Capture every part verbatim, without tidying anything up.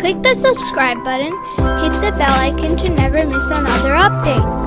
Click the subscribe button, hit the bell icon to never miss another update.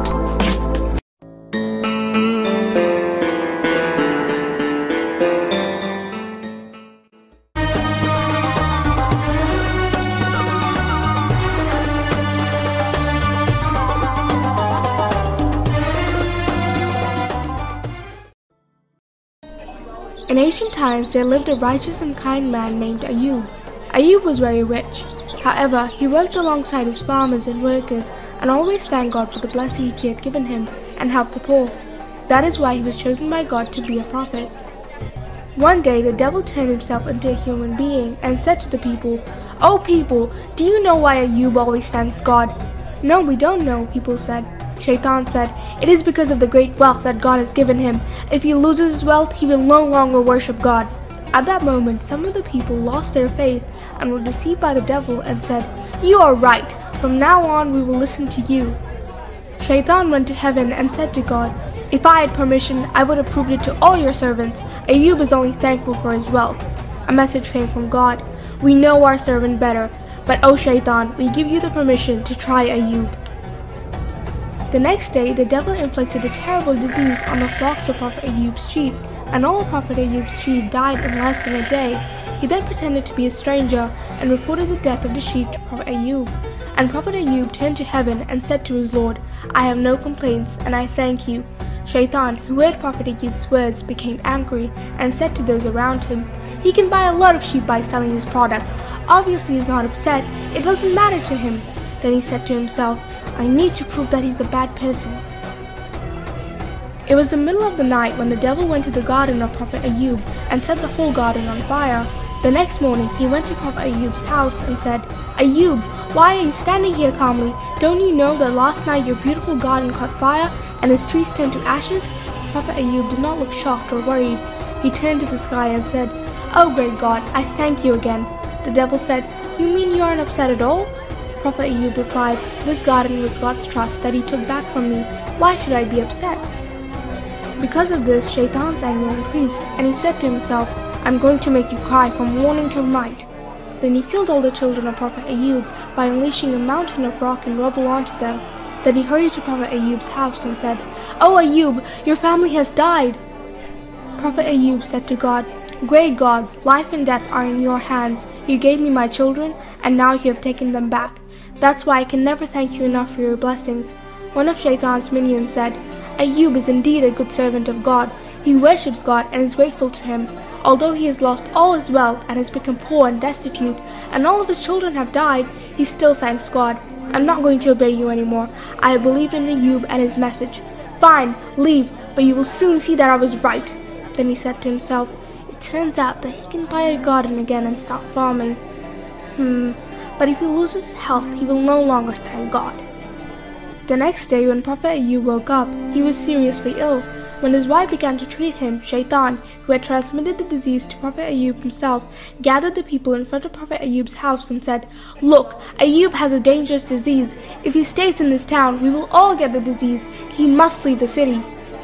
In ancient times there lived a righteous and kind man named Ayub. Ayub was very rich. However, he worked alongside his farmers and workers and always thanked God for the blessings he had given him and helped the poor. That is why he was chosen by God to be a prophet. One day the devil turned himself into a human being and said to the people, "Oh people, do you know why Ayub always thanks God?" "No, we don't know," people said. Shaitan said, "It is because of the great wealth that God has given him. If he loses his wealth, he will no longer worship God." At that moment, some of the people lost their faith and were deceived by the devil and said, "You are right. From now on, we will listen to you." Shaitan went to heaven and said to God, "If I had permission, I would have proved it to all your servants. Ayub is only thankful for his wealth." A message came from God, "We know our servant better, but O Shaitan, we give you the permission to try Ayub." The next day, the devil inflicted a terrible disease on the flocks of Prophet Ayub's sheep, and all of Prophet Ayub's sheep died in less than a day. He then pretended to be a stranger and reported the death of the sheep to Prophet Ayub. And Prophet Ayub turned to heaven and said to his Lord, "I have no complaints, and I thank you." Shaitan, who heard Prophet Ayub's words, became angry and said to those around him, "He can buy a lot of sheep by selling his products. Obviously he's not upset. It doesn't matter to him." Then he said to himself, "I need to prove that he's a bad person." It was the middle of the night when the devil went to the garden of Prophet Ayub and set the whole garden on fire. The next morning he went to Prophet Ayub's house and said, "Ayub, why are you standing here calmly? Don't you know that last night your beautiful garden caught fire and his trees turned to ashes?" Prophet Ayub did not look shocked or worried. He turned to the sky and said, "Oh great God, I thank you again." The devil said, "You mean you aren't upset at all?" Prophet Ayub replied, "This garden was God's trust that he took back from me. Why should I be upset?" Because of this, Shaitan's anger increased, and he said to himself, "I'm going to make you cry from morning till night." Then he killed all the children of Prophet Ayub by unleashing a mountain of rock and rubble onto them. Then he hurried to Prophet Ayub's house and said, "Oh Ayub, your family has died." Prophet Ayub said to God, "Great God, life and death are in your hands. You gave me my children, and now you have taken them back. That's why I can never thank you enough for your blessings." One of Shaitan's minions said, "Ayub is indeed a good servant of God. He worships God and is grateful to him. Although he has lost all his wealth and has become poor and destitute, and all of his children have died, he still thanks God. I'm not going to obey you anymore. I have believed in Ayub and his message. Fine, leave, but you will soon see that I was right." Then he said to himself, "It turns out that he can buy a garden again and start farming. Hmm, but if he loses health, he will no longer thank God." The next day, when Prophet Ayub woke up, he was seriously ill. When his wife began to treat him, Shaitan, who had transmitted the disease to Prophet Ayub himself, gathered the people in front of Prophet Ayub's house and said, "Look, Ayub has a dangerous disease. If he stays in this town, we will all get the disease. He must leave the city."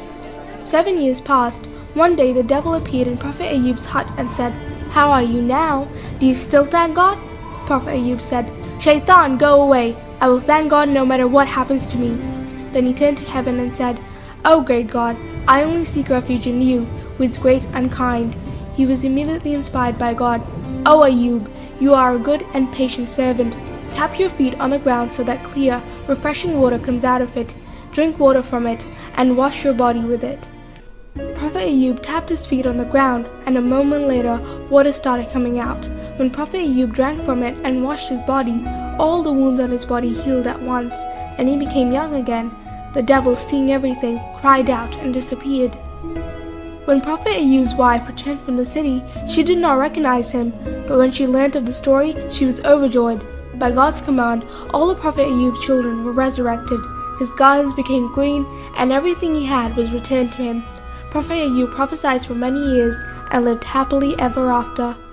Seven years passed. One day the devil appeared in Prophet Ayub's hut and said, "How are you now? Do you still thank God?" Prophet Ayub said, "Shaitan, go away. I will thank God no matter what happens to me." Then he turned to heaven and said, "Oh great God, I only seek refuge in you, who is great and kind." He was immediately inspired by God. "Oh Ayub, you are a good and patient servant. Tap your feet on the ground so that clear, refreshing water comes out of it. Drink water from it, and wash your body with it." Prophet Ayub tapped his feet on the ground, and a moment later, water started coming out. When Prophet Ayub drank from it and washed his body, all the wounds on his body healed at once, and he became young again. The devil, seeing everything, cried out and disappeared. When Prophet Ayub's wife returned from the city, she did not recognize him, but when she learned of the story, she was overjoyed. By God's command, all of Prophet Ayub's children were resurrected. His gardens became green, and everything he had was returned to him. Prophet Ayub prophesied for many years and lived happily ever after.